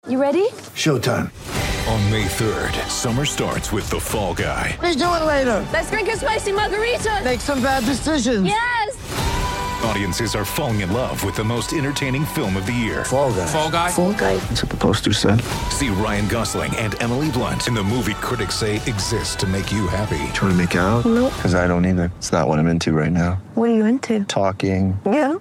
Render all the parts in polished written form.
You ready? Showtime. On May 3rd, summer starts with The Fall Guy. Let's do it later. Let's drink a spicy margarita. Make some bad decisions. Yes! Audiences are falling in love with the most entertaining film of the year. Fall Guy. Fall Guy? Fall Guy. That's what the poster said. See Ryan Gosling and Emily Blunt in the movie critics say exists to make you happy. Trying to make it out? Nope. Because I don't either. It's not what I'm into right now. What are you into? Talking. Yeah.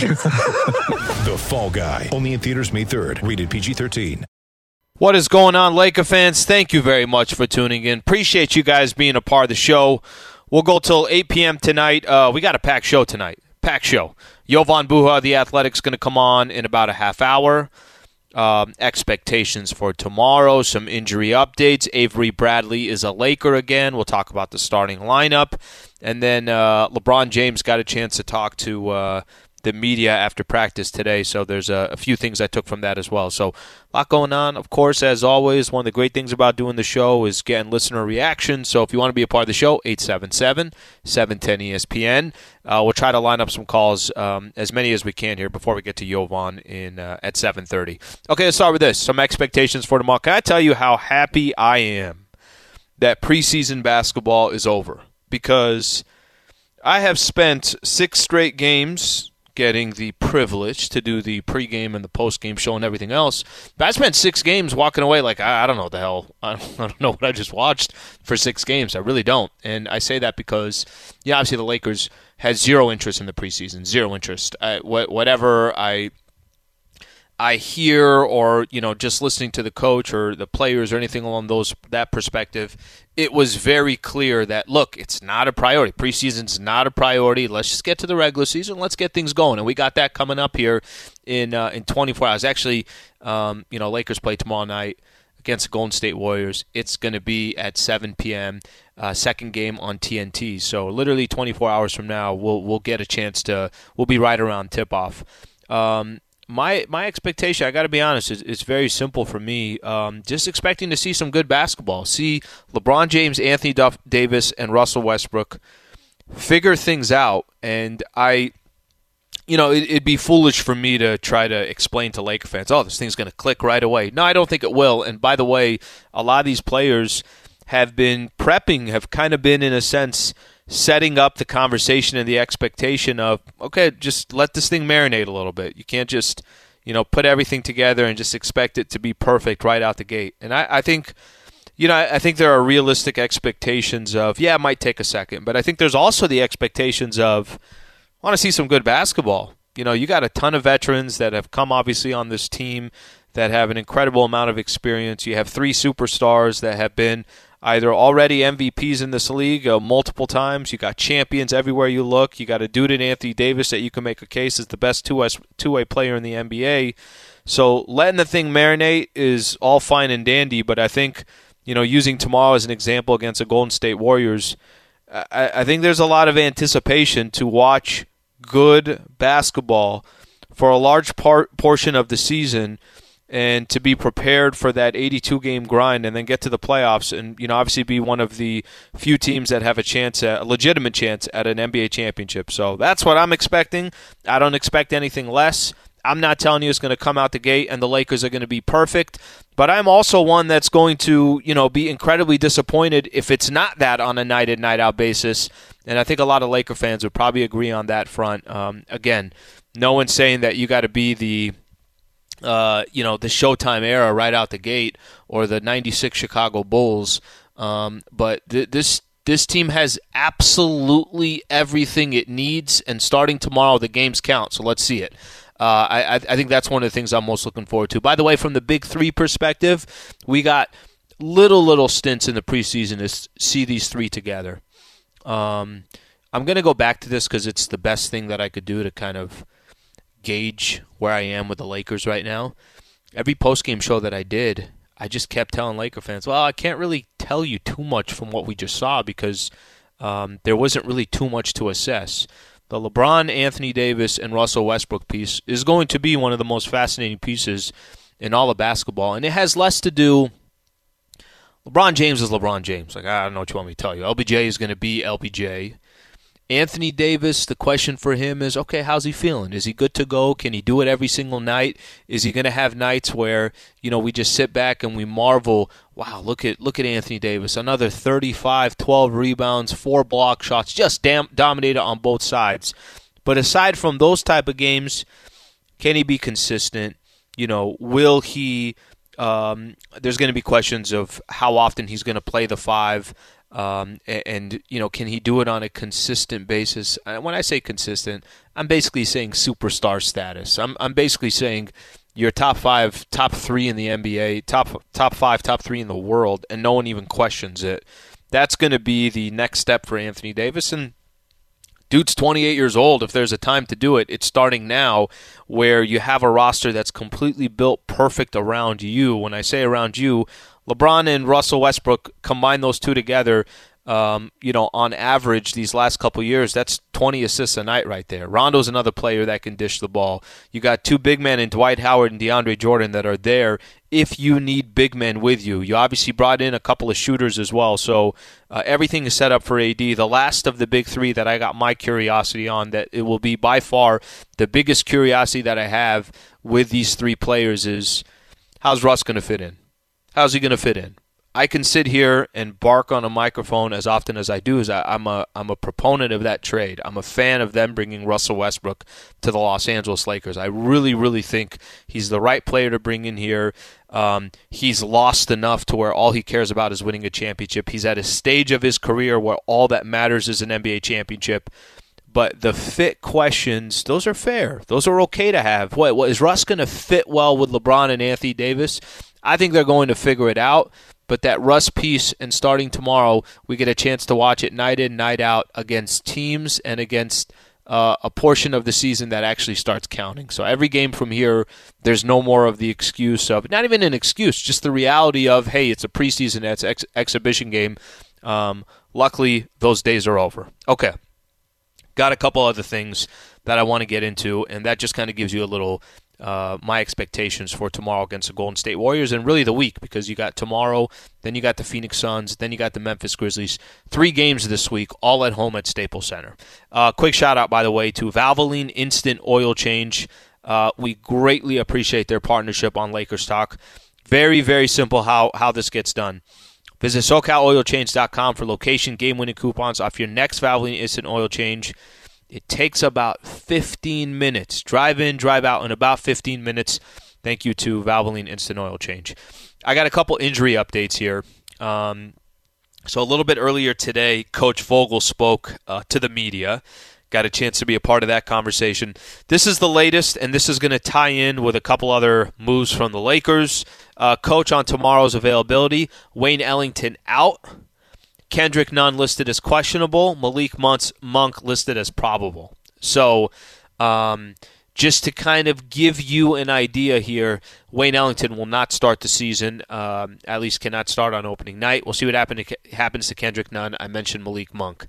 The Fall Guy. Only in theaters May 3rd. Rated PG-13. What is going on, Laker fans? Thank you very much for tuning in. Appreciate you guys being a part of the show. We'll go till 8 p.m. tonight. We got a packed show tonight. Packed show. Jovan Buha, the Athletic's going to come on in about a half hour. Expectations for tomorrow, some injury updates. Avery Bradley is a Laker again. We'll talk about the starting lineup. And then LeBron James got a chance to talk to the media after practice today, so there's a few things I took from that as well. So a lot going on. Of course, as always, one of the great things about doing the show is getting listener reactions. So if you want to be a part of the show, 877-710-ESPN. We'll try to line up some calls, as many as we can here before we get to Jovan at 7:30. Okay, let's start with this. Some expectations for tomorrow. Can I tell you how happy I am that preseason basketball is over? Because I have spent 6 straight games getting the privilege to do the pregame and the postgame show and everything else. But I spent 6 games walking away like, I don't know what the hell. I don't know what I just watched for 6 games. I really don't. And I say that because, yeah, obviously the Lakers had zero interest in the preseason, zero interest. Whatever I hear, or just listening to the coach or the players or anything along that perspective, it was very clear that, look, it's not a priority. Preseason's not a priority. Let's just get to the regular season. Let's get things going. And we got that coming up here in 24 hours. Actually, Lakers play tomorrow night against the Golden State Warriors. It's going to be at 7 p.m., second game on TNT. So literally 24 hours from now, we'll get a chance we'll be right around tip-off. My expectation, I got to be honest, it's very simple for me. Just expecting to see some good basketball. See LeBron James, Anthony Davis, and Russell Westbrook figure things out. And it'd be foolish for me to try to explain to Laker fans, oh, this thing's going to click right away. No, I don't think it will. And by the way, a lot of these players have been prepping, have kind of been, in a sense, setting up the conversation and the expectation of, okay, just let this thing marinate a little bit. You can't just, put everything together and just expect it to be perfect right out the gate. And I think, I think there are realistic expectations of, it might take a second, but I think there's also the expectations of, I want to see some good basketball. You got a ton of veterans that have come obviously on this team that have an incredible amount of experience. You have 3 superstars that have been either already MVPs in this league multiple times. You got champions everywhere you look. You got a dude in Anthony Davis that you can make a case is the best two-way player in the NBA. So letting the thing marinate is all fine and dandy, but I think, using tomorrow as an example against the Golden State Warriors, I think there's a lot of anticipation to watch good basketball for a large portion of the season, and to be prepared for that 82-game grind and then get to the playoffs and, obviously be one of the few teams that have a legitimate chance at an NBA championship. So that's what I'm expecting. I don't expect anything less. I'm not telling you it's going to come out the gate and the Lakers are going to be perfect, but I'm also one that's going to, be incredibly disappointed if it's not that on a night-in, night-out basis. And I think a lot of Laker fans would probably agree on that front. Again, no one's saying that you got to be the Showtime era right out the gate or the 96 Chicago Bulls. But this team has absolutely everything it needs, and starting tomorrow, the games count. So let's see it. I think that's one of the things I'm most looking forward to. By the way, from the Big Three perspective, we got little stints in the preseason to see these 3 together. I'm going to go back to this because it's the best thing that I could do to kind of gauge where I am with the Lakers right now. Every postgame show that I did, I just kept telling Laker fans, well, I can't really tell you too much from what we just saw because there wasn't really too much to assess. The LeBron, Anthony Davis, and Russell Westbrook piece is going to be one of the most fascinating pieces in all of basketball, and it has less to do. LeBron James is LeBron James. Like, I don't know what you want me to tell you. LBJ is going to be LBJ. Anthony Davis, the question for him is, okay, how's he feeling? Is he good to go? Can he do it every single night? Is he going to have nights where, we just sit back and we marvel, wow, look at Anthony Davis, another 35, 12 rebounds, 4 block shots, just dominated on both sides. But aside from those type of games, can he be consistent? Will he there's going to be questions of how often he's going to play the 5. And can he do it on a consistent basis? When I say consistent, I'm basically saying superstar status. I'm basically saying you're top 5, top 3 in the NBA, top 5, top 3 in the world, and no one even questions it. That's going to be the next step for Anthony Davis. And dude's 28 years old. If there's a time to do it, it's starting now, where you have a roster that's completely built perfect around you. When I say around you, LeBron and Russell Westbrook, combine those two together, on average these last couple years, that's 20 assists a night right there. Rondo's another player that can dish the ball. You got 2 big men in Dwight Howard and DeAndre Jordan that are there if you need big men with you. You obviously brought in a couple of shooters as well, so everything is set up for AD. The last of the big 3 that I got my curiosity on, that it will be by far the biggest curiosity that I have with these 3 players, is how's Russ going to fit in? How's he going to fit in? I can sit here and bark on a microphone as often as I do. I'm a proponent of that trade. I'm a fan of them bringing Russell Westbrook to the Los Angeles Lakers. I really, really think he's the right player to bring in here. He's lost enough to where all he cares about is winning a championship. He's at a stage of his career where all that matters is an NBA championship. But the fit questions, those are fair. Those are okay to have. What is Russ going to fit well with LeBron and Anthony Davis? I think they're going to figure it out. But that Russ piece, and starting tomorrow, we get a chance to watch it night in, night out against teams and against a portion of the season that actually starts counting. So every game from here, there's no more of the excuse of, not even an excuse, just the reality of, hey, it's a preseason, it's exhibition game. Luckily, those days are over. Okay. Got a couple other things that I want to get into, and that just kind of gives you a little my expectations for tomorrow against the Golden State Warriors, and really the week, because you got tomorrow, then you got the Phoenix Suns, then you got the Memphis Grizzlies. 3 games this week, all at home at Staples Center. Quick shout-out, by the way, to Valvoline Instant Oil Change. We greatly appreciate their partnership on Lakers Talk. Very, very simple how this gets done. Visit SoCalOilChange.com for location game-winning coupons off your next Valvoline Instant Oil Change. It takes about 15 minutes. Drive in, drive out in about 15 minutes. Thank you to Valvoline Instant Oil Change. I got a couple injury updates here. So a little bit earlier today, Coach Vogel spoke to the media. Got a chance to be a part of that conversation. This is the latest, and this is going to tie in with a couple other moves from the Lakers. Coach on tomorrow's availability, Wayne Ellington out. Kendrick Nunn listed as questionable. Malik Monk listed as probable. So just to kind of give you an idea here, Wayne Ellington will not start the season, at least cannot start on opening night. We'll see what happens to Kendrick Nunn. I mentioned Malik Monk.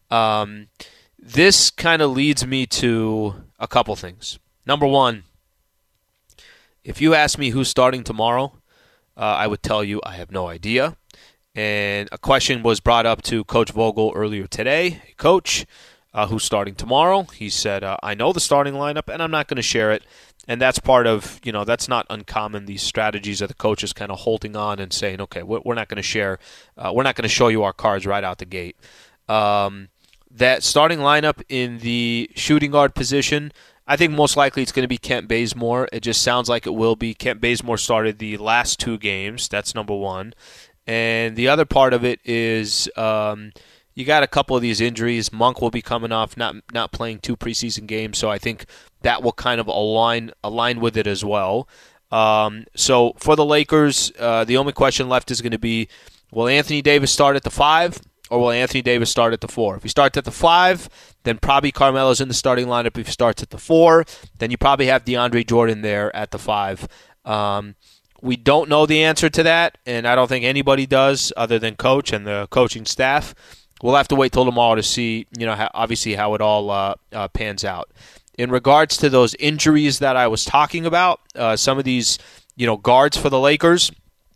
This kind of leads me to a couple things. Number one, if you ask me who's starting tomorrow, I would tell you I have no idea. And a question was brought up to Coach Vogel earlier today. Hey, Coach, who's starting tomorrow? He said, I know the starting lineup, and I'm not going to share it. And that's part of, that's not uncommon, these strategies of the coaches kind of holding on and saying, okay, we're not going to share. We're not going to show you our cards right out the gate. That starting lineup in the shooting guard position, I think most likely it's going to be Kent Bazemore. It just sounds like it will be. Kent Bazemore started the last 2 games. That's number one. And the other part of it is you got a couple of these injuries. Monk will be coming off, not playing 2 preseason games, so I think that will kind of align with it as well. So for the Lakers, the only question left is going to be, will Anthony Davis start at the 5 or will Anthony Davis start at the 4? If he starts at the 5, then probably Carmelo's in the starting lineup. If he starts at the 4, then you probably have DeAndre Jordan there at the 5. We don't know the answer to that, and I don't think anybody does other than Coach and the coaching staff. We'll have to wait till tomorrow to see, obviously how it all pans out. In regards to those injuries that I was talking about, some of these, guards for the Lakers,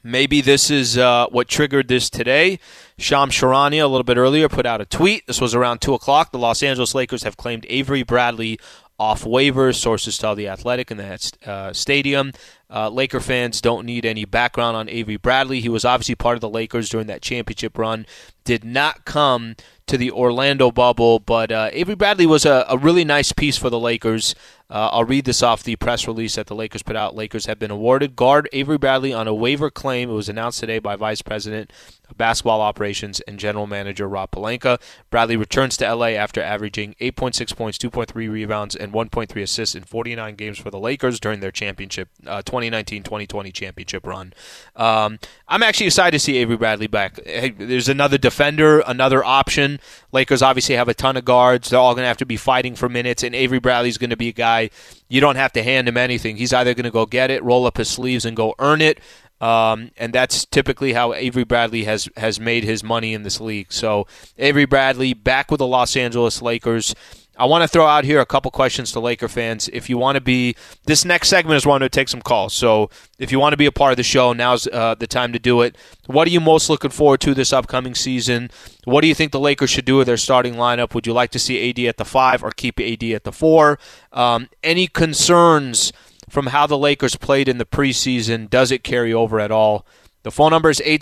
Maybe this is what triggered this today. Shams Charania, a little bit earlier, put out a tweet. This was around 2 o'clock. The Los Angeles Lakers have claimed Avery Bradley off waivers. Sources tell The Athletic in the stadium. Laker fans don't need any background on Avery Bradley. He was obviously part of the Lakers during that championship run. Did not come to the Orlando bubble, but Avery Bradley was a really nice piece for the Lakers. I'll read this off the press release that the Lakers put out. Lakers have been awarded guard Avery Bradley on a waiver claim. It was announced today by Vice President of Basketball Operations and General Manager Rob Pelinka. Bradley returns to L.A. after averaging 8.6 points, 2.3 rebounds, and 1.3 assists in 49 games for the Lakers during their championship 2019-2020 championship run. I'm actually excited to see Avery Bradley back. Hey, there's another defender, another option. Lakers obviously have a ton of guards. They're all going to have to be fighting for minutes, and Avery Bradley's going to be a guy you don't have to hand him anything. He's either going to go get it, roll up his sleeves, and go earn it. And that's typically how Avery Bradley has made his money in this league. So Avery Bradley back with the Los Angeles Lakers. I want to throw out here a couple questions to Laker fans. If you want to be, this next segment is one to take some calls. So if you want to be a part of the show, now's the time to do it. What are you most looking forward to this upcoming season? What do you think the Lakers should do with their starting lineup? Would you like to see AD at the 5 or keep AD at the 4? Any concerns from how the Lakers played in the preseason? Does it carry over at all? The phone number is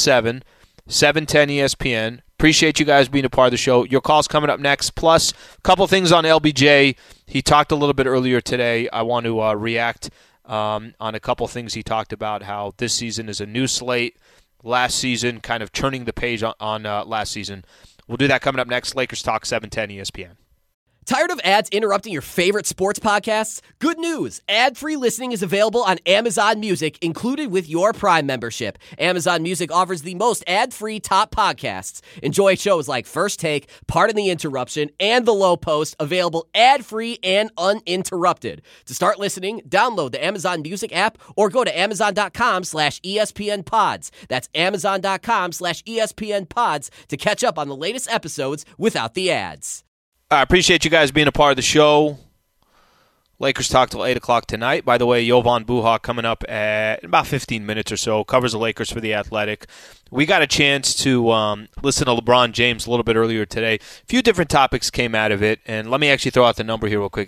877-710-ESPN. Appreciate you guys being a part of the show. Your call's coming up next. Plus, a couple things on LBJ. He talked a little bit earlier today. I want to react on a couple things he talked about, how this season is a new slate. Last season, kind of turning the page on last season. We'll do that coming up next. Lakers Talk 710 ESPN. Tired of ads interrupting your favorite sports podcasts? Good news! Ad-free listening is available on Amazon Music, included with your Prime membership. Amazon Music offers the most ad-free top podcasts. Enjoy shows like First Take, Pardon the Interruption, and The Low Post, available ad-free and uninterrupted. To start listening, download the Amazon Music app or go to amazon.com/ESPN Pods. That's amazon.com/ESPN Pods to catch up on the latest episodes without the ads. I appreciate you guys being a part of the show. Lakers Talk till 8 o'clock tonight. By the way, Jovan Buha coming up at about 15 minutes or so. Covers the Lakers for The Athletic. We got a chance to listen to LeBron James a little bit earlier today. A few different topics came out of it, and let me actually throw out the number here real quick.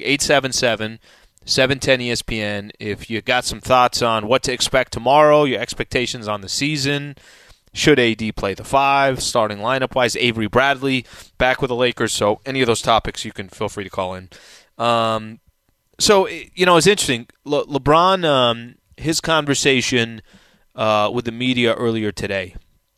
877-710-ESPN. If you got some thoughts on what to expect tomorrow, your expectations on the season. Should AD play the 5, starting lineup-wise? Avery Bradley back with the Lakers. So any of those topics, you can feel free to call in. So, it's interesting. LeBron, his conversation with the media earlier today,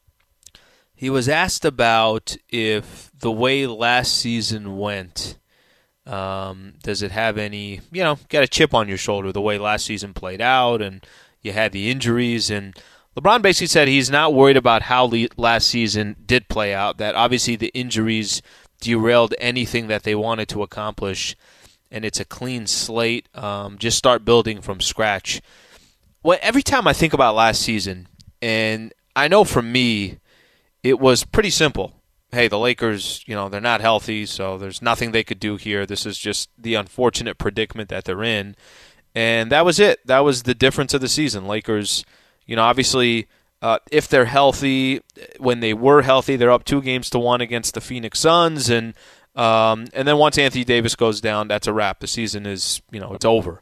he was asked about if the way last season went, does it have any, got a chip on your shoulder the way last season played out, and you had the injuries, and LeBron basically said he's not worried about how last season did play out, that obviously the injuries derailed anything that they wanted to accomplish, and it's a clean slate. Just start building from scratch. Well, every time I think about last season, and I know for me, it was pretty simple. Hey, the Lakers, they're not healthy, so there's nothing they could do here. This is just the unfortunate predicament that they're in. And that was it. That was the difference of the season. Lakers, obviously, if they're healthy, when they were healthy, they're up 2-1 against the Phoenix Suns. And then once Anthony Davis goes down, that's a wrap. The season is, it's over.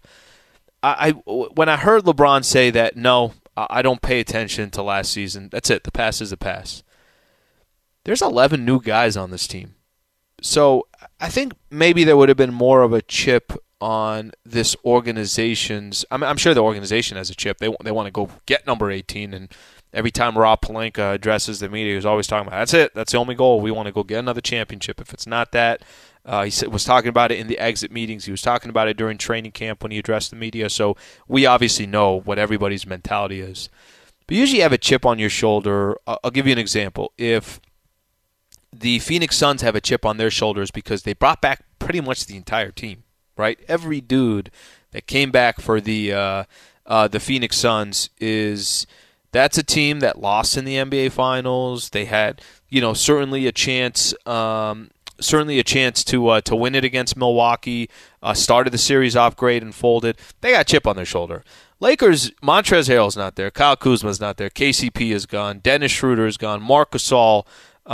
When I heard LeBron say that, no, I don't pay attention to last season, that's it. The past is the past. There's 11 new guys on this team. So I think maybe there would have been more of a chip on this organization's. I'm sure the organization has a chip. They want to go get number 18, and every time Rob Pelinka addresses the media, he's always talking about, that's it. That's the only goal. We want to go get another championship. If it's not that, he was talking about it in the exit meetings. He was talking about it during training camp when he addressed the media. So we obviously know what everybody's mentality is. But usually you have a chip on your shoulder. I'll give you an example. If the Phoenix Suns have a chip on their shoulders because they brought back pretty much the entire team, right? Every dude that came back for the Phoenix Suns that's a team that lost in the NBA Finals. They had, certainly a chance to win it against Milwaukee. Started the series off great and folded. They got a chip on their shoulder. Lakers, Montrezl Harrell's not there. Kyle Kuzma's not there. KCP is gone. Dennis Schroeder is gone. Marc Gasol.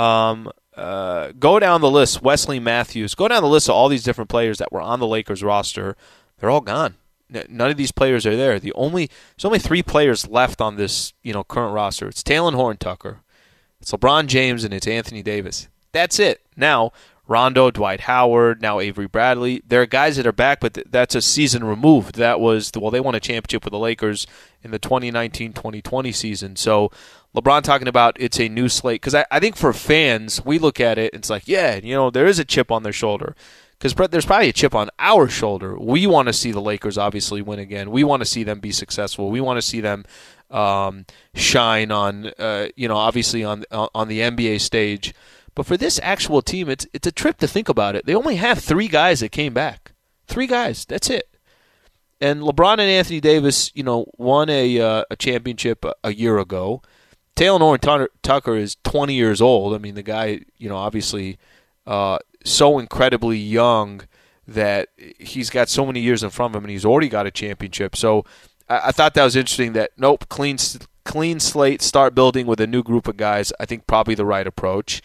Go down the list. Wesley Matthews. Go down the list of all these different players that were on the Lakers roster. They're all gone. None of these players are there. There's only 3 players left on this current roster. It's Talen Horton-Tucker. It's LeBron James, and it's Anthony Davis. That's it. Now, Rondo, Dwight Howard, now Avery Bradley. There are guys that are back, but that's a season removed. They won a championship with the Lakers in the 2019-2020 season. So LeBron talking about it's a new slate. Because I think for fans, we look at it, and it's like, there is a chip on their shoulder. Because there's probably a chip on our shoulder. We want to see the Lakers obviously win again. We want to see them be successful. We want to see them shine on, obviously on the NBA stage. But for this actual team, it's a trip to think about it. They only have 3 guys that came back. 3 guys. That's it. And LeBron and Anthony Davis, won a championship a year ago. Talen Horton-Tucker is 20 years old. I mean, the guy, obviously so incredibly young that he's got so many years in front of him, and he's already got a championship. So I thought that was interesting that, clean slate, start building with a new group of guys. I think probably the right approach.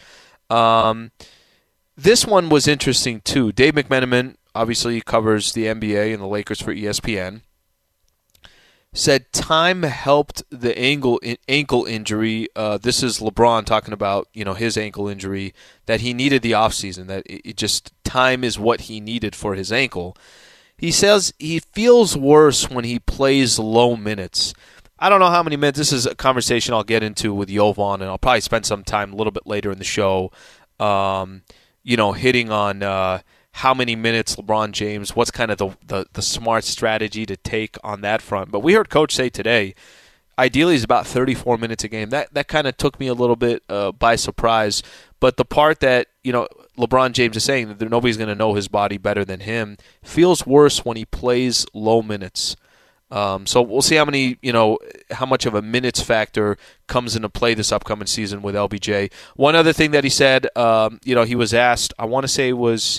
This one was interesting too. Dave McMenamin obviously covers the NBA and the Lakers for ESPN. Said time helped the ankle injury. This is LeBron talking about his ankle injury, that he needed the offseason, that it just time is what he needed for his ankle. He says he feels worse when he plays low minutes. I don't know how many minutes. This is a conversation I'll get into with Jovan, and I'll probably spend some time a little bit later in the show, hitting on how many minutes LeBron James, what's kind of the smart strategy to take on that front. But we heard Coach say today, ideally is about 34 minutes a game. That kind of took me a little bit by surprise. But the part that, LeBron James is saying that nobody's going to know his body better than him, feels worse when he plays low minutes. So we'll see how much of a minutes factor comes into play this upcoming season with LBJ. One other thing that he said, he was asked, I want to say it was,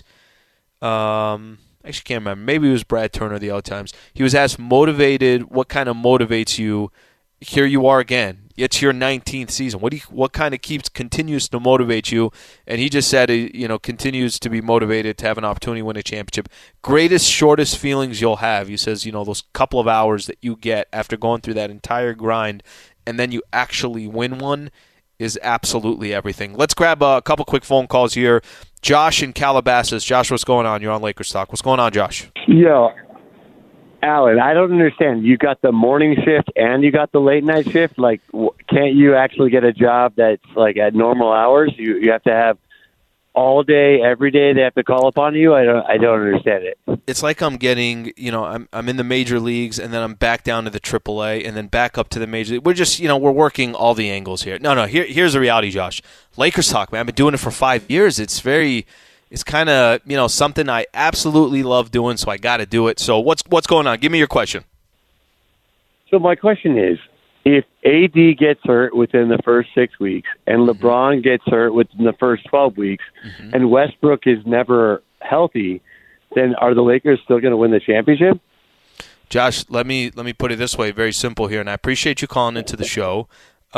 actually can't remember, maybe it was Brad Turner of the L Times. He was asked, what kind of motivates you? Here you are again. It's your 19th season. What kind of continues to motivate you? And he just said, continues to be motivated to have an opportunity to win a championship. Greatest, shortest feelings you'll have. He says, those couple of hours that you get after going through that entire grind, and then you actually win one, is absolutely everything. Let's grab a couple quick phone calls here. Josh in Calabasas. Josh, what's going on? You're on Lakers Talk. What's going on, Josh? Yo, Alan, I don't understand. You got the morning shift and you got the late night shift. Like, can't you actually get a job that's like at normal hours? You have to have all day, every day. They have to call upon you. I don't understand it. It's like I'm getting, I'm in the major leagues, and then I'm back down to the AAA, and then back up to the major league. We're just, we're working all the angles here. No. Here's the reality, Josh. Lakers Talk, man. I've been doing it for 5 years. It's kind of, something I absolutely love doing, so I got to do it. So what's going on? Give me your question. So my question is, if AD gets hurt within the first 6 weeks and LeBron gets hurt within the first 12 weeks and Westbrook is never healthy, then are the Lakers still going to win the championship? Josh, let me put it this way, very simple here, and I appreciate you calling into the show.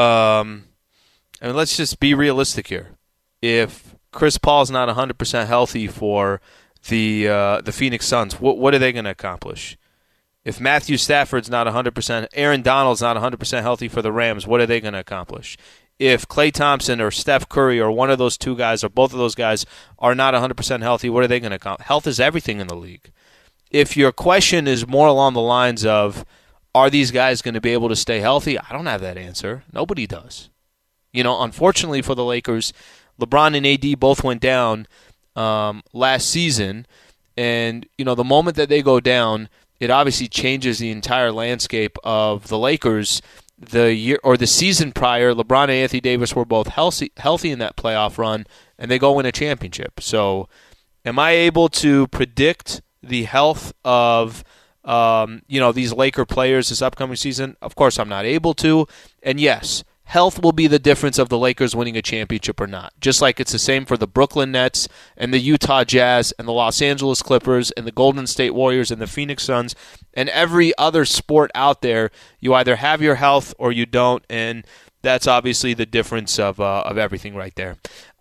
Let's just be realistic here. If Chris Paul's not 100% healthy for the Phoenix Suns, what are they going to accomplish? If Matthew Stafford's not 100%, Aaron Donald's not 100% healthy for the Rams, what are they going to accomplish? If Klay Thompson or Steph Curry or one of those two guys or both of those guys are not 100% healthy, what are they going to accomplish? Health is everything in the league. If your question is more along the lines of, are these guys going to be able to stay healthy? I don't have that answer. Nobody does. Unfortunately for the Lakers, LeBron and AD both went down last season, and the moment that they go down, it obviously changes the entire landscape of the Lakers. The season prior, LeBron and Anthony Davis were both healthy in that playoff run, and they go win a championship. So, am I able to predict the health of these Laker players this upcoming season? Of course, I'm not able to. And yes, health will be the difference of the Lakers winning a championship or not. Just like it's the same for the Brooklyn Nets and the Utah Jazz and the Los Angeles Clippers and the Golden State Warriors and the Phoenix Suns and every other sport out there. You either have your health or you don't, and that's obviously the difference of everything right there.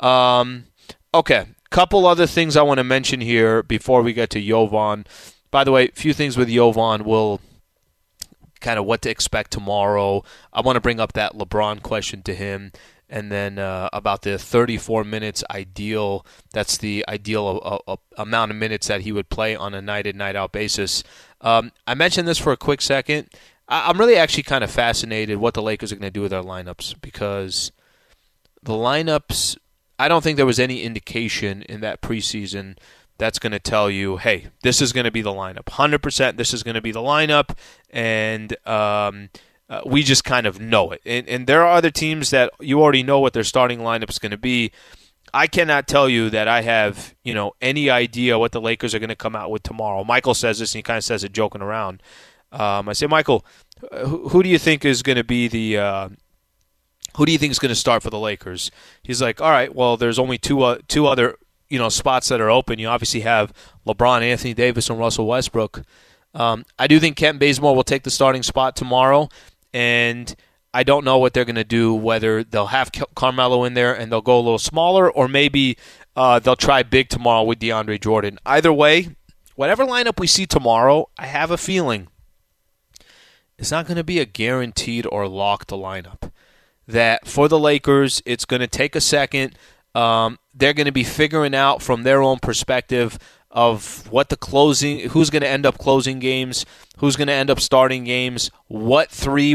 Okay, couple other things I want to mention here before we get to Jovan. By the way, a few things with Jovan. We'll kind of what to expect tomorrow. I want to bring up that LeBron question to him, and then about the 34 minutes ideal. That's the ideal amount of minutes that he would play on a night-in, night-out basis. I mentioned this for a quick second. I'm really actually kind of fascinated what the Lakers are going to do with their lineups, because the lineups, I don't think there was any indication in that preseason that's going to tell you, hey, this is going to be the lineup. 100% this is going to be the lineup, and we just kind of know it. And there are other teams that you already know what their starting lineup is going to be. I cannot tell you that I have, any idea what the Lakers are going to come out with tomorrow. Michael says this, and he kind of says it joking around. I say, Michael, who do you think is going to be who do you think is going to start for the Lakers? He's like, all right, well, there's only two other spots that are open. You obviously have LeBron, Anthony Davis, and Russell Westbrook. I do think Kent Bazemore will take the starting spot tomorrow, and I don't know what they're going to do, whether they'll have Carmelo in there and they'll go a little smaller, or maybe they'll try big tomorrow with DeAndre Jordan. Either way, whatever lineup we see tomorrow, I have a feeling it's not going to be a guaranteed or locked lineup. That for the Lakers, it's going to take a second. They're going to be figuring out from their own perspective of who's going to end up closing games, who's going to end up starting games, what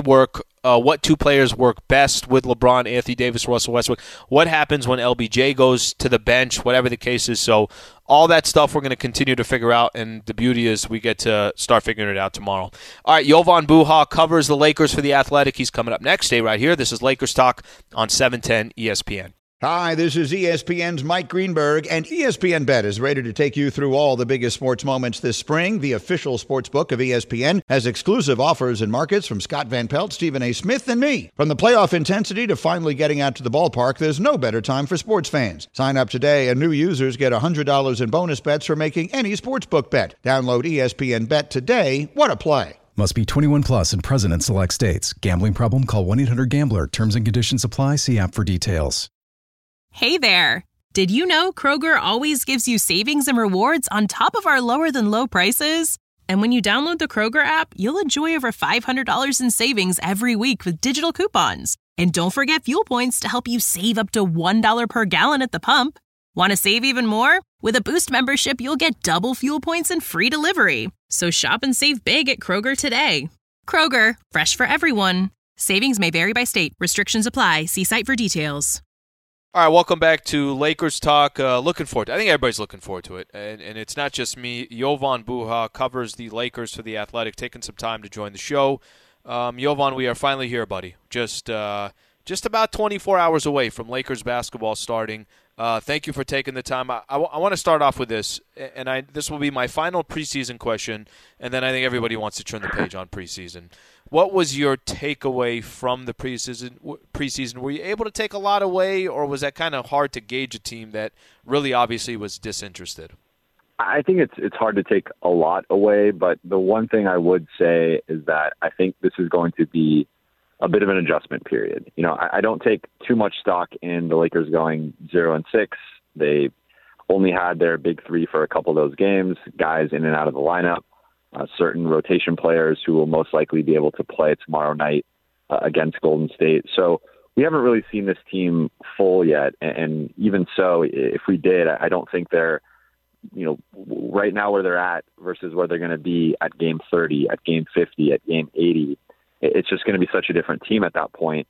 two players work best with LeBron, Anthony Davis, Russell Westbrook, what happens when LBJ goes to the bench, whatever the case is. So all that stuff we're going to continue to figure out, and the beauty is we get to start figuring it out tomorrow. All right, Jovan Buha covers the Lakers for The Athletic. He's coming up next. Stay right here. This is Lakers Talk on 710 ESPN. Hi, this is ESPN's Mike Greenberg, and ESPN Bet is ready to take you through all the biggest sports moments this spring. The official sportsbook of ESPN has exclusive offers and markets from Scott Van Pelt, Stephen A. Smith, and me. From the playoff intensity to finally getting out to the ballpark, there's no better time for sports fans. Sign up today, and new users get $100 in bonus bets for making any sportsbook bet. Download ESPN Bet today. What a play. Must be 21 plus and present in select states. Gambling problem? Call 1-800-GAMBLER. Terms and conditions apply. See app for details. Hey there! Did you know Kroger always gives you savings and rewards on top of our lower-than-low prices? And when you download the Kroger app, you'll enjoy over $500 in savings every week with digital coupons. And don't forget fuel points to help you save up to $1 per gallon at the pump. Want to save even more? With a Boost membership, you'll get double fuel points and free delivery. So shop and save big at Kroger today. Kroger, fresh for everyone. Savings may vary by state. Restrictions apply. See site for details. All right, welcome back to Lakers Talk. Looking forward to it. I think everybody's looking forward to it. And it's not just me. Jovan Buha covers the Lakers for The Athletic, taking some time to join the show. Jovan, we are finally here, buddy. Just about 24 hours away from Lakers basketball starting. Thank you for taking the time. I want to start off with this, and this will be my final preseason question, and then I think everybody wants to turn the page on preseason. What was your takeaway from the preseason? Were you able to take a lot away, or was that kind of hard to gauge a team that really obviously was disinterested? I think it's hard to take a lot away, but the one thing I would say is that I think this is going to be a bit of an adjustment period. I don't take too much stock in the Lakers going 0-6. They only had their big three for a couple of those games, guys in and out of the lineup, certain rotation players who will most likely be able to play tomorrow night against Golden State. So we haven't really seen this team full yet. And even so, if we did, I don't think they're, right now where they're at versus where they're going to be at game 30, at game 50, at game 80. It's just going to be such a different team at that point.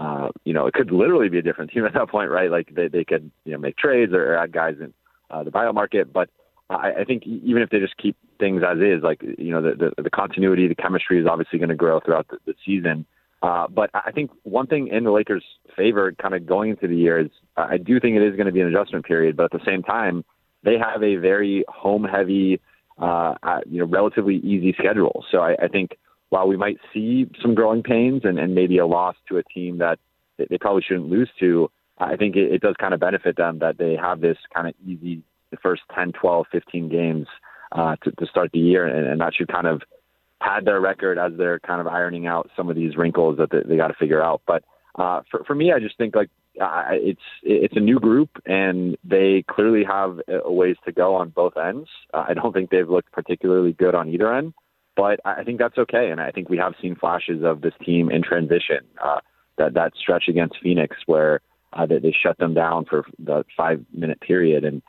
It could literally be a different team at that point, right? Like they could, make trades or add guys in the buyout market. But I think even if they just keep things as is, like, the continuity, the chemistry is obviously going to grow throughout the season. But I think one thing in the Lakers' favor kind of going into the year is I do think it is going to be an adjustment period. But at the same time, they have a very home-heavy, relatively easy schedule. So I think while we might see some growing pains and maybe a loss to a team that they probably shouldn't lose to, I think it does kind of benefit them that they have this kind of easy the first 10, 12, 15 games to start the year, and that should kind of pad their record as they're kind of ironing out some of these wrinkles that they got to figure out. But for me, I just think it's a new group, and they clearly have a ways to go on both ends. I don't think they've looked particularly good on either end, but I think that's okay. And I think we have seen flashes of this team in transition. That stretch against Phoenix where they shut them down for the 5-minute period, and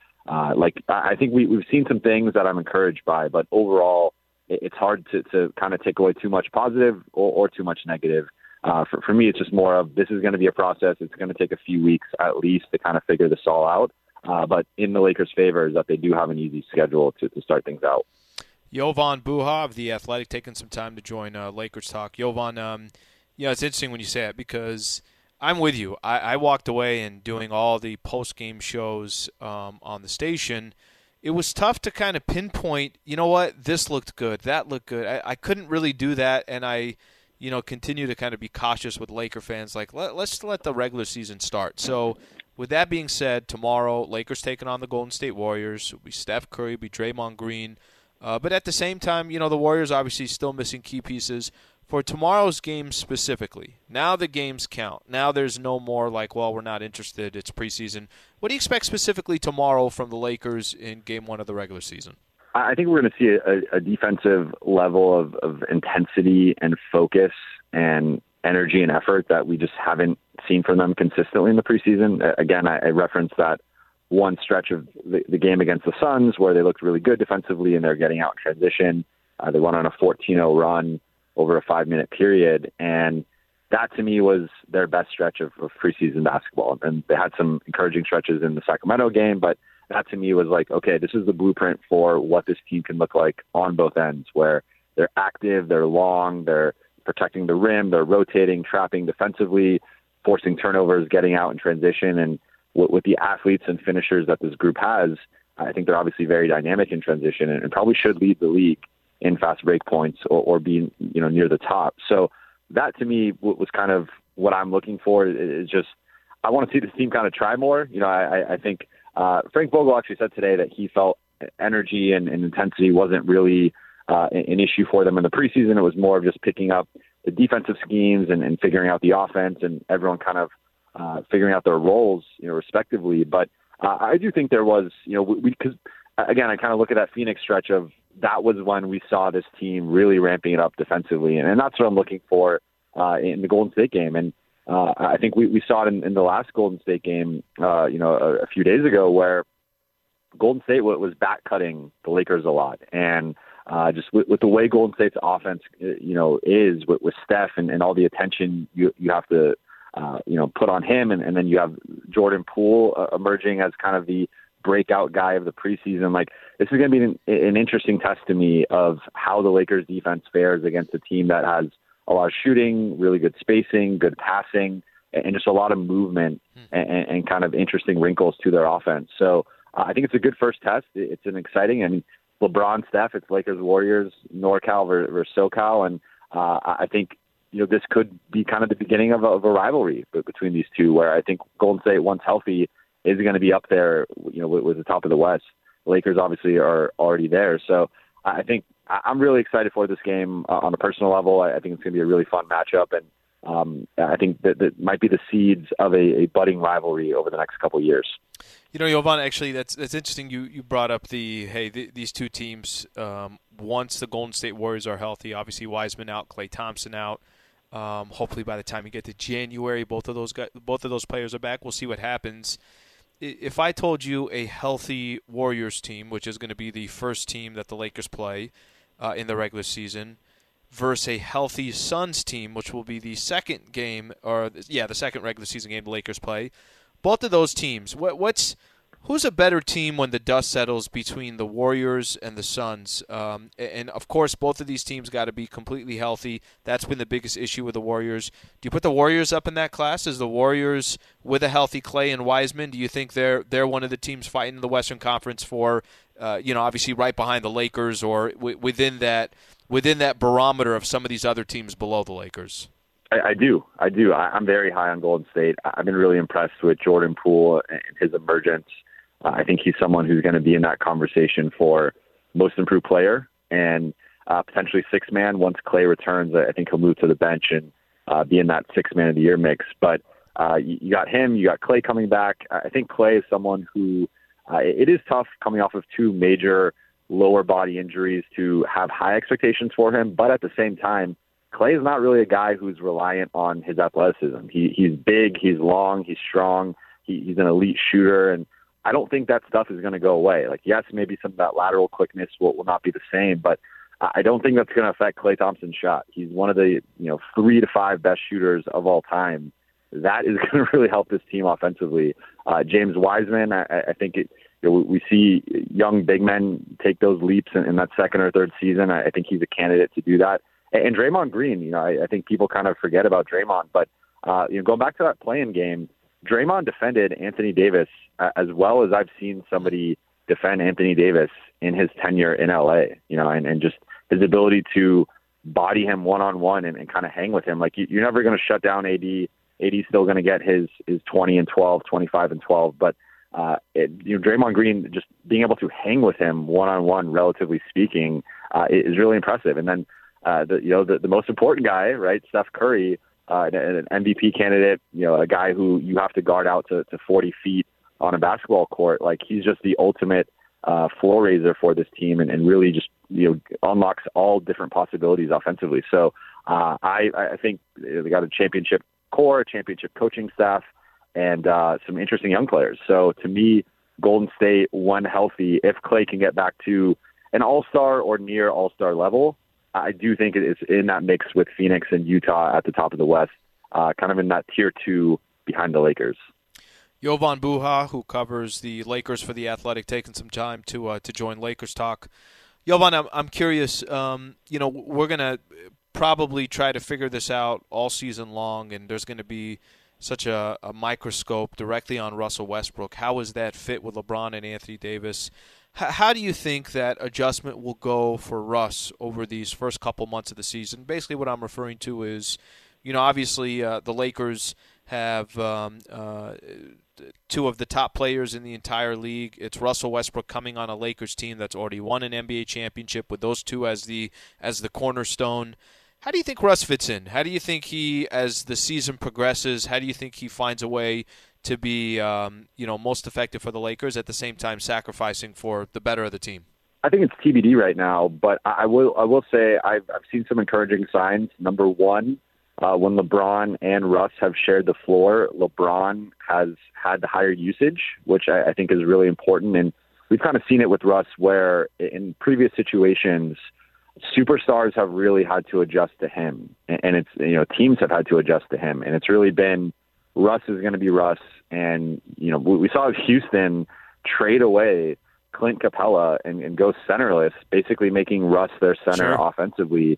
I think we've seen some things that I'm encouraged by. But overall, it's hard to kind of take away too much positive or too much negative. For me, it's just more of this is going to be a process. It's going to take a few weeks at least to kind of figure this all out. But in the Lakers' favor is that they do have an easy schedule to start things out. Jovan Buha of The Athletic taking some time to join Lakers Talk. Jovan, it's interesting when you say it because I'm with you. I walked away and doing all the post-game shows on the station. It was tough to kind of pinpoint, you know what, this looked good, that looked good. I couldn't really do that, and I continue to kind of be cautious with Laker fans. Like, let's let the regular season start. So, with that being said, tomorrow, Lakers taking on the Golden State Warriors. It'll be Steph Curry, it'll be Draymond Green. But at the same time, the Warriors obviously still missing key pieces. For tomorrow's game specifically, now the games count. Now there's no more like, well, we're not interested, it's preseason. What do you expect specifically tomorrow from the Lakers in Game 1 of the regular season? I think we're going to see a defensive level of intensity and focus and energy and effort that we just haven't seen from them consistently in the preseason. Again, I referenced that one stretch of the game against the Suns where they looked really good defensively and they're getting out in transition. They went on a 14-0 run over a 5-minute period, and that to me was their best stretch of preseason basketball. And they had some encouraging stretches in the Sacramento game, but that to me was like, okay, this is the blueprint for what this team can look like on both ends, where they're active, they're long, they're protecting the rim, they're rotating, trapping defensively, forcing turnovers, getting out in transition. And with the athletes and finishers that this group has, I think they're obviously very dynamic in transition and probably should lead the league in fast break points or be near the top. So that to me was kind of what I'm looking for. Is just I want to see this team kind of try more. I think Frank Vogel actually said today that he felt energy and intensity wasn't really an issue for them in the preseason. It was more of just picking up the defensive schemes and figuring out the offense and everyone kind of figuring out their roles, respectively. But I do think there was, because again, I kind of look at that Phoenix stretch of that was when we saw this team really ramping it up defensively. And that's what I'm looking for in the Golden State game. And I think we saw it in the last Golden State game, a few days ago where Golden State was back cutting the Lakers a lot. And just with the way Golden State's offense, is with Steph and all the attention you have to, put on him. And then you have Jordan Poole emerging as kind of the breakout guy of the preseason. Like, this is going to be an interesting test to me of how the Lakers defense fares against a team that has a lot of shooting, really good spacing, good passing, and just a lot of movement and kind of interesting wrinkles to their offense. So I think it's a good first test. It's an exciting, LeBron, Steph, it's Lakers, Warriors, NorCal versus SoCal. And I think, this could be kind of the beginning of a rivalry between these two, where I think Golden State, once healthy, is going to be up there, with the top of the West. Lakers obviously are already there. So I think I'm really excited for this game on a personal level. I think it's going to be a really fun matchup. And I think that might be the seeds of a budding rivalry over the next couple of years. Jovan, actually, that's interesting. You brought up these two teams. Once the Golden State Warriors are healthy, obviously Wiseman out, Klay Thompson out. Hopefully by the time you get to January, both of those players are back. We'll see what happens. If I told you a healthy Warriors team, which is going to be the first team that the Lakers play in the regular season, versus a healthy Suns team, which will be the second game, the second regular season game the Lakers play, both of those teams, who's a better team when the dust settles between the Warriors and the Suns? And, of course, both of these teams got to be completely healthy. That's been the biggest issue with the Warriors. Do you put the Warriors up in that class? Is the Warriors with a healthy Klay and Wiseman? Do you think they're one of the teams fighting in the Western Conference for, obviously right behind the Lakers or within that barometer of some of these other teams below the Lakers? I do. I'm very high on Golden State. I've been really impressed with Jordan Poole and his emergence. I think he's someone who's going to be in that conversation for most improved player and potentially sixth man. Once Klay returns, I think he'll move to the bench and be in that sixth man of the year mix. But you got him, you got Klay coming back. I think Klay is someone who it is tough coming off of two major lower body injuries to have high expectations for him. But at the same time, Klay is not really a guy who's reliant on his athleticism. He's big, he's long, he's strong, he's an elite shooter, and I don't think that stuff is going to go away. Like, yes, maybe some of that lateral quickness will not be the same, but I don't think that's going to affect Klay Thompson's shot. He's one of the 3 to 5 best shooters of all time. That is going to really help this team offensively. James Wiseman, I think we see young big men take those leaps in that second or third season. I think he's a candidate to do that. And Draymond Green, I think people kind of forget about Draymond, but going back to that play-in game, Draymond defended Anthony Davis as well as I've seen somebody defend Anthony Davis in his tenure in LA, and just his ability to body him one-on-one and kind of hang with him. Like, you're never going to shut down AD. AD's still going to get his 20 and 12, 25 and 12, but Draymond Green, just being able to hang with him one-on-one, relatively speaking, is really impressive. And then the most important guy, right, Steph Curry, an MVP candidate, a guy who you have to guard out to 40 feet on a basketball court. Like, he's just the ultimate floor raiser for this team and really just unlocks all different possibilities offensively. So I think they got a championship core, championship coaching staff, and some interesting young players. So to me, Golden State, when healthy, if Klay can get back to an all-star or near all-star level, I do think it is in that mix with Phoenix and Utah at the top of the West, kind of in that tier 2 behind the Lakers. Jovan Buha, who covers the Lakers for The Athletic, taking some time to join Lakers Talk. Jovan, I'm curious, we're going to probably try to figure this out all season long, and there's going to be such a microscope directly on Russell Westbrook. How is that fit with LeBron and Anthony Davis? How do you think that adjustment will go for Russ over these first couple months of the season? Basically what I'm referring to is, obviously the Lakers have two of the top players in the entire league. It's Russell Westbrook coming on a Lakers team that's already won an NBA championship with those two as the cornerstone. How do you think Russ fits in? How do you think he, as the season progresses, how do you think he finds a way to be, most effective for the Lakers at the same time sacrificing for the better of the team? I think it's TBD right now, but I will say I've seen some encouraging signs. Number one, when LeBron and Russ have shared the floor, LeBron has had the higher usage, which I think is really important. And we've kind of seen it with Russ where in previous situations, superstars have really had to adjust to him. And it's, teams have had to adjust to him. And it's really been Russ is going to be Russ. And, we saw Houston trade away Clint Capella and go centerless, basically making Russ their center offensively,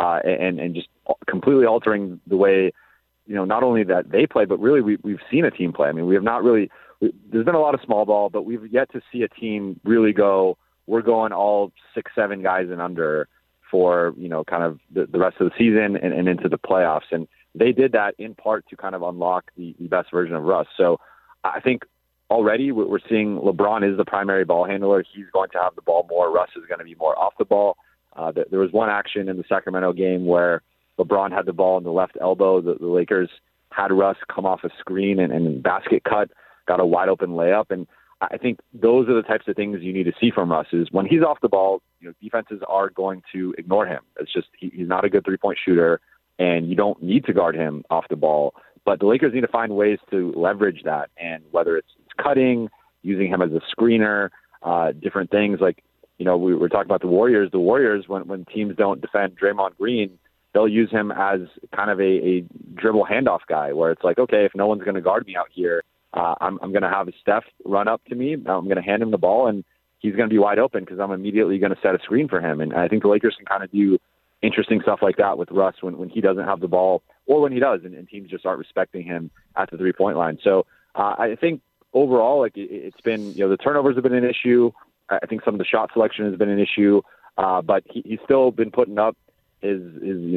and just completely altering the way, not only that they play, but really we've seen a team play. I mean, we have not really, there's been a lot of small ball, but we've yet to see a team really go, we're going all 6-7 guys and under for, kind of the rest of the season and into the playoffs. And they did that in part to kind of unlock the best version of Russ. So I think already we're seeing LeBron is the primary ball handler. He's going to have the ball more. Russ is going to be more off the ball. There was one action in the Sacramento game where LeBron had the ball in the left elbow. The Lakers had Russ come off a screen and basket cut, got a wide open layup. And I think those are the types of things you need to see from Russ is when he's off the ball, defenses are going to ignore him. It's just he's not a good 3-point shooter, and you don't need to guard him off the ball. But the Lakers need to find ways to leverage that, and whether it's cutting, using him as a screener, different things like, we were talking about the Warriors. The Warriors, when teams don't defend Draymond Green, they'll use him as kind of a dribble handoff guy where it's like, okay, if no one's going to guard me out here, I'm going to have Steph run up to me. I'm going to hand him the ball, and he's going to be wide open because I'm immediately going to set a screen for him. And I think the Lakers can kind of do interesting stuff like that with Russ when he doesn't have the ball or when he does, and teams just aren't respecting him at the 3-point line. So I think overall, it's been, the turnovers have been an issue. I think some of the shot selection has been an issue, but he's still been putting up his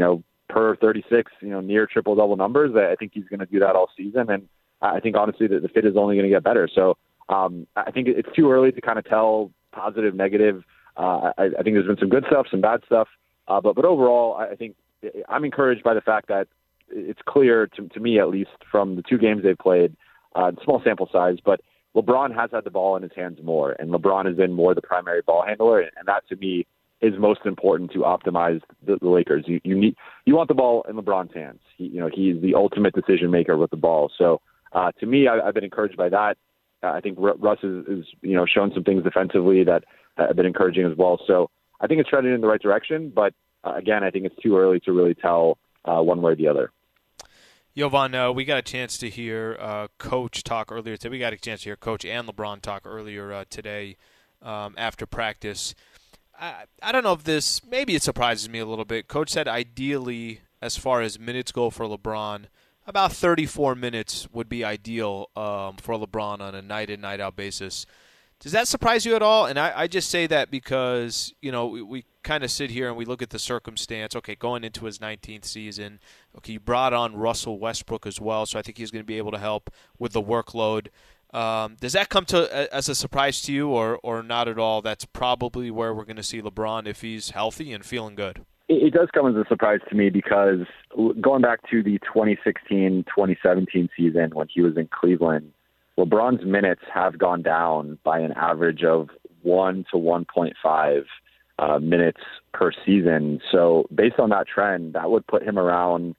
per 36, near triple-double numbers. I think he's going to do that all season, and I think, honestly, that the fit is only going to get better. So I think it's too early to kind of tell positive, negative. I think there's been some good stuff, some bad stuff, but overall, I think I'm encouraged by the fact that it's clear, to me at least, from the 2 games they've played, small sample size, but LeBron has had the ball in his hands more, and LeBron has been more the primary ball handler, and that, to me, is most important to optimize the Lakers. You want the ball in LeBron's hands. He's the ultimate decision maker with the ball. So to me, I've been encouraged by that. I think Russ is shown some things defensively that have been encouraging as well. So I think it's trending in the right direction. But again, I think it's too early to really tell one way or the other. Jovan, we got a chance to hear Coach talk earlier today. We got a chance to hear Coach and LeBron talk earlier today after practice. I don't know if this, maybe it surprises me a little bit. Coach said ideally, as far as minutes go for LeBron, about 34 minutes would be ideal for LeBron on a night-in, night-out basis. Does that surprise you at all? And I just say that because, we kind of sit here and we look at the circumstance. Okay, going into his 19th season, okay, you brought on Russell Westbrook as well, so I think he's going to be able to help with the workload. Does that come as a surprise to you or not at all? That's probably where we're going to see LeBron if he's healthy and feeling good. It does come as a surprise to me because going back to the 2016-2017 season when he was in Cleveland, LeBron's minutes have gone down by an average of 1 to 1.5 minutes per season. So based on that trend, that would put him around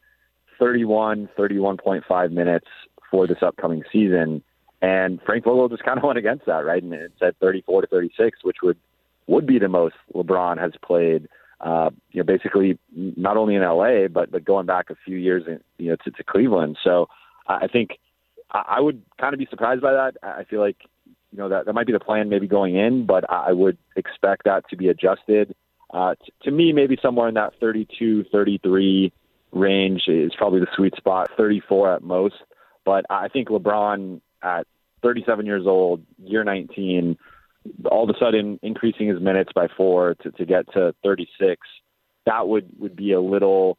31.5 minutes for this upcoming season. And Frank Vogel just kind of went against that, right? And it said 34 to 36, which would be the most LeBron has played, basically not only in LA, but going back a few years, to Cleveland. So I think I would kind of be surprised by that. I feel like, that might be the plan maybe going in, but I would expect that to be adjusted. To me, maybe somewhere in that 32, 33 range is probably the sweet spot, 34 at most. But I think LeBron at 37 years old, year 19, all of a sudden increasing his minutes by 4 to get to 36, that would be a little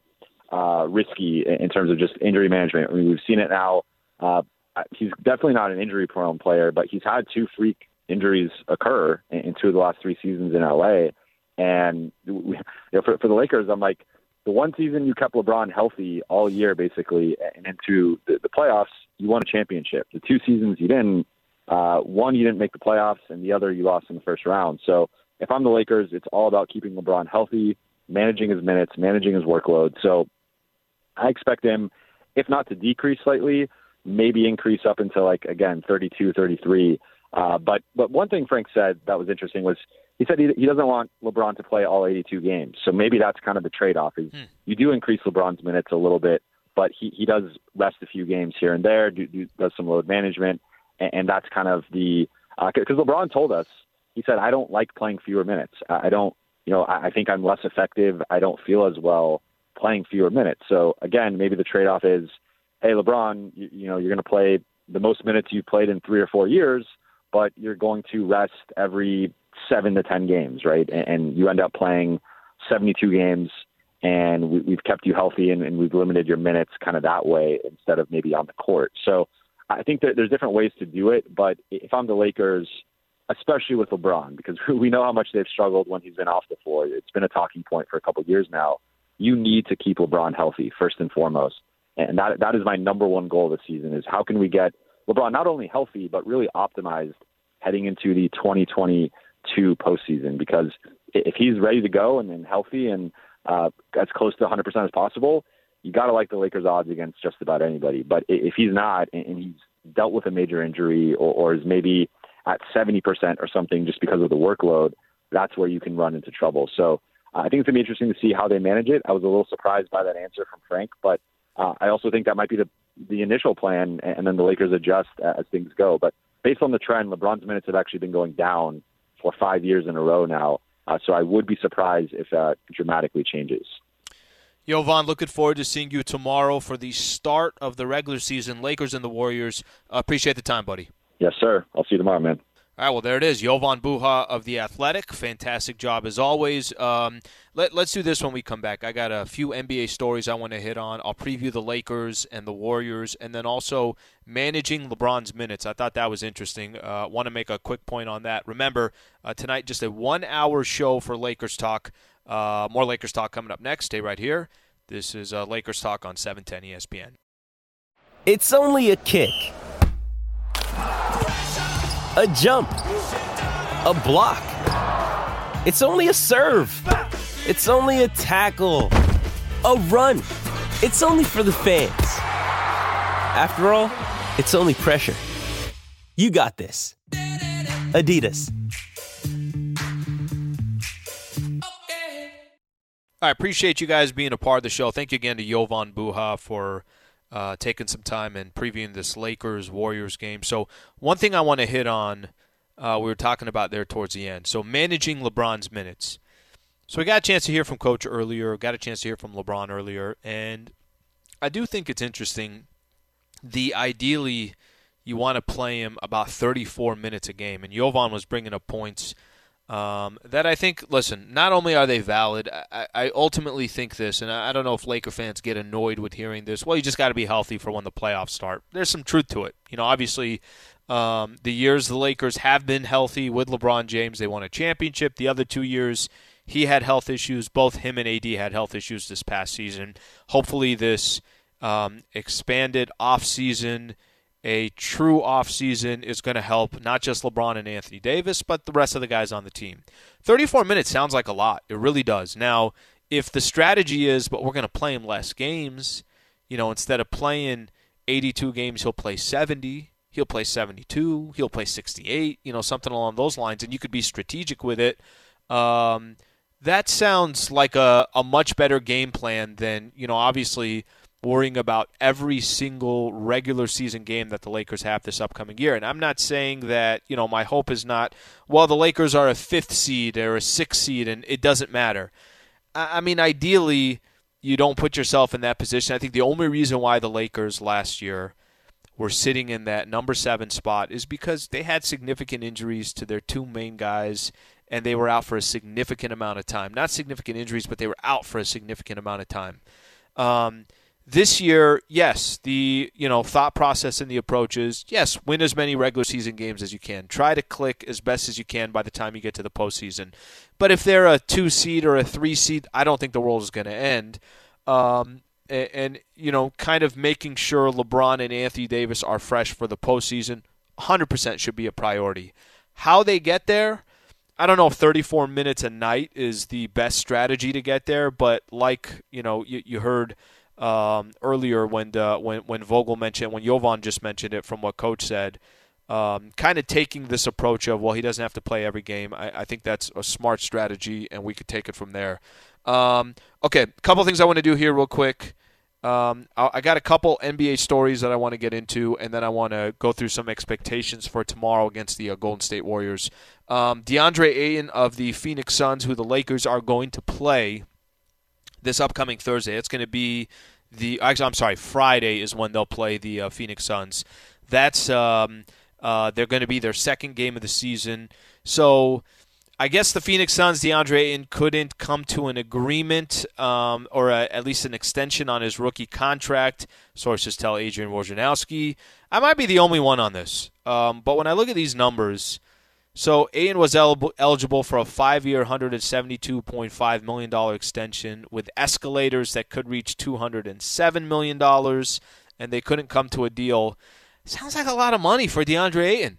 risky in terms of just injury management. I mean, we've seen it now. He's definitely not an injury-prone player, but he's had 2 freak injuries occur in 2 of the last 3 seasons in LA. And for the Lakers, I'm like, the one season you kept LeBron healthy all year, basically, and into the playoffs, you won a championship. The 2 seasons you didn't, one, you didn't make the playoffs, and the other you lost in the first round. So if I'm the Lakers, it's all about keeping LeBron healthy, managing his minutes, managing his workload. So I expect him, if not to decrease slightly, maybe increase up into, like, again, 32, 33. But one thing Frank said that was interesting was he said he doesn't want LeBron to play all 82 games. So maybe that's kind of the trade-off is you do increase LeBron's minutes a little bit, but he does rest a few games here and there, does some load management, and that's kind of the because LeBron told us, he said, I don't like playing fewer minutes. I think I'm less effective. I don't feel as well playing fewer minutes. So again, maybe the trade-off is, hey, LeBron, you're going to play the most minutes you've played in 3 or 4 years, but you're going to rest every 7 to 10 games, right? And you end up playing 72 games, and we've kept you healthy, and we've limited your minutes kind of that way instead of maybe on the court. So I think that there's different ways to do it, but if I'm the Lakers, especially with LeBron, because we know how much they've struggled when he's been off the floor. It's been a talking point for a couple of years now. You need to keep LeBron healthy, first and foremost. And that is my number one goal this season is how can we get LeBron not only healthy, but really optimized heading into the 2022 postseason, because if he's ready to go and healthy and as close to 100% as possible, you got to like the Lakers odds against just about anybody. But if he's not, and he's dealt with a major injury or is maybe at 70% or something just because of the workload, that's where you can run into trouble. So I think it's going to be interesting to see how they manage it. I was a little surprised by that answer from Frank, but I also think that might be the initial plan, and then the Lakers adjust as things go. But based on the trend, LeBron's minutes have actually been going down for 5 years in a row now. So I would be surprised if that dramatically changes. Jovan, looking forward to seeing you tomorrow for the start of the regular season, Lakers and the Warriors. Appreciate the time, buddy. Yes, sir. I'll see you tomorrow, man. All right, well, there it is. Jovan Buha of The Athletic. Fantastic job as always. Let's do this when we come back. I got a few NBA stories I want to hit on. I'll preview the Lakers and the Warriors, and then also managing LeBron's minutes. I thought that was interesting. Want to make a quick point on that. Remember, tonight just a 1-hour show for Lakers Talk. More Lakers Talk coming up next. Stay right here. This is Lakers Talk on 710 ESPN. It's only a kick. A jump, a block. It's only a serve. It's only a tackle, a run. It's only for the fans. After all, it's only pressure. You got this. Adidas. I appreciate you guys being a part of the show. Thank you again to Jovan Buha for taking some time and previewing this Lakers-Warriors game. So one thing I want to hit on, we were talking about there towards the end. So managing LeBron's minutes. So we got a chance to hear from Coach earlier, got a chance to hear from LeBron earlier, and I do think it's interesting. Ideally, you want to play him about 34 minutes a game, and Jovan was bringing up points that I think, listen, not only are they valid, I ultimately think this, and I don't know if Laker fans get annoyed with hearing this, well, you just got to be healthy for when the playoffs start. There's some truth to it. Obviously, the years the Lakers have been healthy with LeBron James, they won a championship. The other 2 years, he had health issues. Both him and AD had health issues this past season. Hopefully this expanded offseason, a true offseason, is going to help not just LeBron and Anthony Davis, but the rest of the guys on the team. 34 minutes sounds like a lot. It really does. Now, if the strategy is, but we're going to play him less games, instead of playing 82 games, he'll play 70, he'll play 72, he'll play 68, something along those lines, and you could be strategic with it. That sounds like a much better game plan than, obviously worrying about every single regular season game that the Lakers have this upcoming year. And I'm not saying that, my hope is not, well, the Lakers are a 5th seed or a 6th seed and it doesn't matter. I mean, ideally, you don't put yourself in that position. I think the only reason why the Lakers last year were sitting in that number 7 spot is because they had significant injuries to their 2 main guys, and they were out for a significant amount of time. Not significant injuries, but they were out for a significant amount of time. This year, yes, the thought process and the approach is, yes, win as many regular season games as you can. Try to click as best as you can by the time you get to the postseason. But if they're a 2 seed or a 3 seed, I don't think the world is going to end. And kind of making sure LeBron and Anthony Davis are fresh for the postseason, 100% should be a priority. How they get there, I don't know if 34 minutes a night is the best strategy to get there, but like, you heard earlier when Vogel mentioned, when Jovan just mentioned it from what Coach said, kind of taking this approach of, well, he doesn't have to play every game. I think that's a smart strategy, and we could take it from there. Okay, a couple things I want to do here real quick. I got a couple NBA stories that I want to get into, and then I want to go through some expectations for tomorrow against the Golden State Warriors. DeAndre Ayton of the Phoenix Suns, who the Lakers are going to play this upcoming Thursday. It's going to be Friday is when they'll play the Phoenix Suns. That's they're going to be their second game of the season. So I guess the Phoenix Suns, DeAndre Ayton, couldn't come to an agreement or at least an extension on his rookie contract. Sources tell Adrian Wojnarowski. I might be the only one on this. But when I look at these numbers, so Ayton was eligible for a 5-year, $172.5 million extension with escalators that could reach $207 million, and they couldn't come to a deal. Sounds like a lot of money for DeAndre Ayton.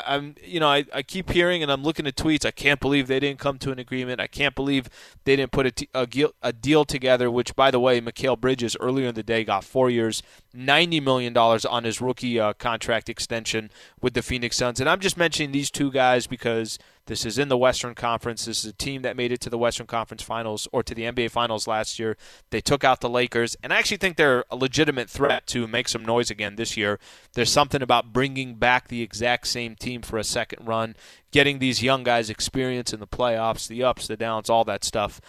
I keep hearing and I'm looking at tweets. I can't believe they didn't come to an agreement. I can't believe they didn't put a deal together, which, by the way, Mikal Bridges earlier in the day got 4 years, $90 million on his rookie contract extension with the Phoenix Suns. And I'm just mentioning these two guys because this is in the Western Conference. This is a team that made it to the Western Conference Finals or to the NBA Finals last year. They took out the Lakers, and I actually think they're a legitimate threat to make some noise again this year. There's something about bringing back the exact same team for a second run, getting these young guys experience in the playoffs, the ups, the downs, all that stuff.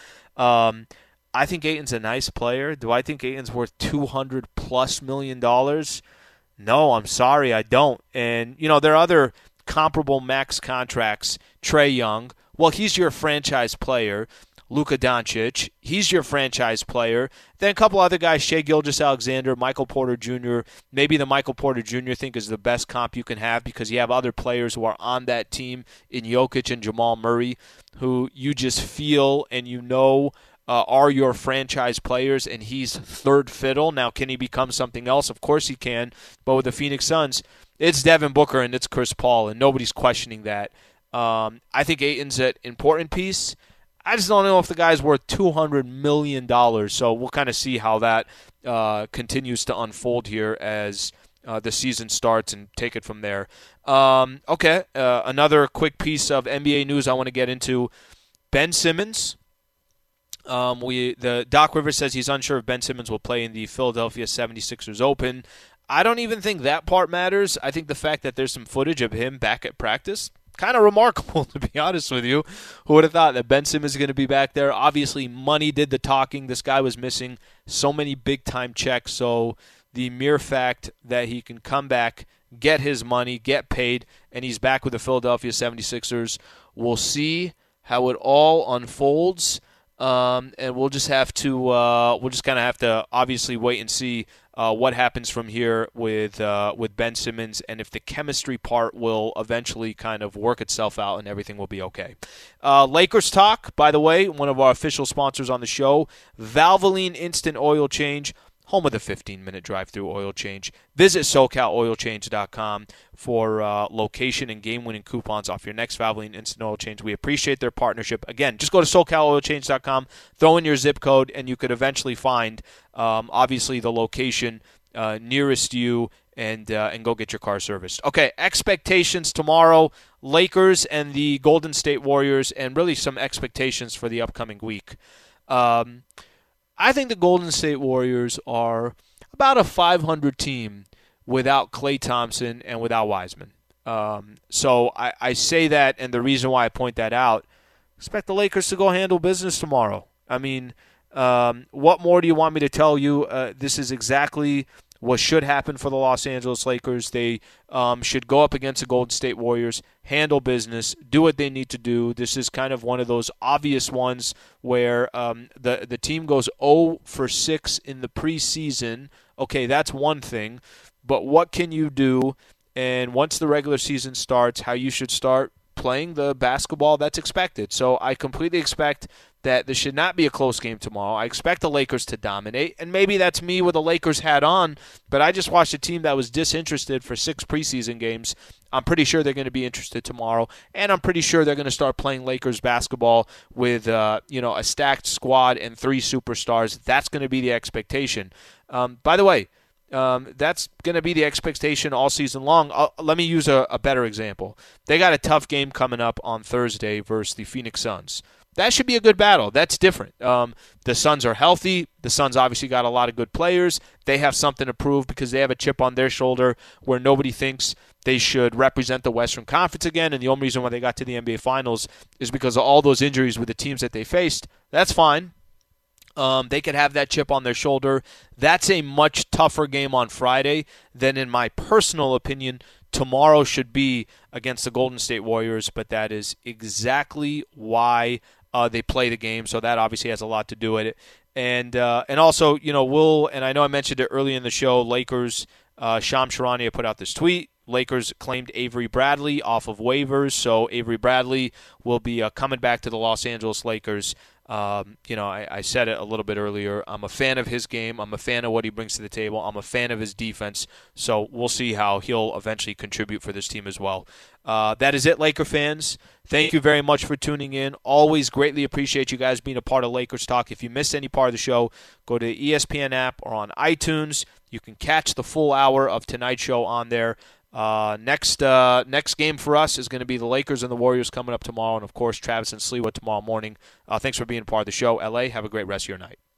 I think Ayton's a nice player. Do I think Ayton's worth $200+ million? No, I'm sorry, I don't. And, there are other comparable max contracts. Trae Young, well, he's your franchise player. Luka Doncic, he's your franchise player. Then a couple other guys, Shai Gilgeous-Alexander, Michael Porter Jr. Maybe the Michael Porter Jr. thing is the best comp you can have because you have other players who are on that team in Jokic and Jamal Murray who you just feel and you know are your franchise players, and he's third fiddle. Now, can he become something else? Of course he can. But with the Phoenix Suns, it's Devin Booker and it's Chris Paul, and nobody's questioning that. I think Ayton's an important piece. I just don't know if the guy's worth $200 million, so we'll kind of see how that continues to unfold here as the season starts and take it from there. Okay, another quick piece of NBA news I want to get into. Ben Simmons. The Doc Rivers says he's unsure if Ben Simmons will play in the Philadelphia 76ers Open. I don't even think that part matters. I think the fact that there's some footage of him back at practice, kind of remarkable, to be honest with you. Who would have thought that Ben Simmons is going to be back there? Obviously, money did the talking. This guy was missing so many big-time checks, so the mere fact that he can come back, get his money, get paid, and he's back with the Philadelphia 76ers, we'll see how it all unfolds. And we'll just kind of have to obviously wait and see what happens from here with Ben Simmons, and if the chemistry part will eventually kind of work itself out and everything will be okay. Lakers talk, by the way, one of our official sponsors on the show, Valvoline Instant Oil Change, home of the 15-minute drive-through oil change. Visit SoCalOilChange.com for location and game-winning coupons off your next Valvoline Instant Oil Change. We appreciate their partnership. Again, just go to SoCalOilChange.com, throw in your zip code, and you could eventually find, obviously, the location nearest you and go get your car serviced. Okay, expectations tomorrow, Lakers and the Golden State Warriors, and really some expectations for the upcoming week. I think the Golden State Warriors are about a 500 team without Klay Thompson and without Wiseman. So I say that, and the reason why I point that out, expect the Lakers to go handle business tomorrow. I mean, what more do you want me to tell you? This is exactly what should happen for the Los Angeles Lakers. They should go up against the Golden State Warriors, handle business, do what they need to do. This is kind of one of those obvious ones where the team goes 0-for-6 in the preseason. Okay, that's one thing. But what can you do? And once the regular season starts, how you should start playing the basketball that's expected. So I completely expect that this should not be a close game tomorrow. I expect the Lakers to dominate, and maybe that's me with a Lakers hat on, but I just watched a team that was disinterested for 6 preseason games. I'm pretty sure they're going to be interested tomorrow, and I'm pretty sure they're going to start playing Lakers basketball with a stacked squad and 3 superstars. That's going to be the expectation. By the way, that's going to be the expectation all season long. Let me use a better example. They got a tough game coming up on Thursday versus the Phoenix Suns. That should be a good battle. That's different. The Suns are healthy. The Suns obviously got a lot of good players. They have something to prove because they have a chip on their shoulder where nobody thinks they should represent the Western Conference again, and the only reason why they got to the NBA Finals is because of all those injuries with the teams that they faced. That's fine. They could have that chip on their shoulder. That's a much tougher game on Friday than, in my personal opinion, tomorrow should be against the Golden State Warriors, but that is exactly why they play the game, so that obviously has a lot to do with it. And also, and I know I mentioned it early in the show, Lakers, Shams Charania put out this tweet. Lakers claimed Avery Bradley off of waivers, so Avery Bradley will be coming back to the Los Angeles Lakers. I said it a little bit earlier. I'm a fan of his game. I'm a fan of what he brings to the table. I'm a fan of his defense. So we'll see how he'll eventually contribute for this team as well. That is it, Laker fans. Thank you very much for tuning in. Always greatly appreciate you guys being a part of Lakers Talk. If you missed any part of the show, go to the ESPN app or on iTunes. You can catch the full hour of tonight's show on there. Next game for us is going to be the Lakers and the Warriors coming up tomorrow, and of course Travis and Sliwa tomorrow morning. Thanks for being a part of the show. LA, have a great rest of your night.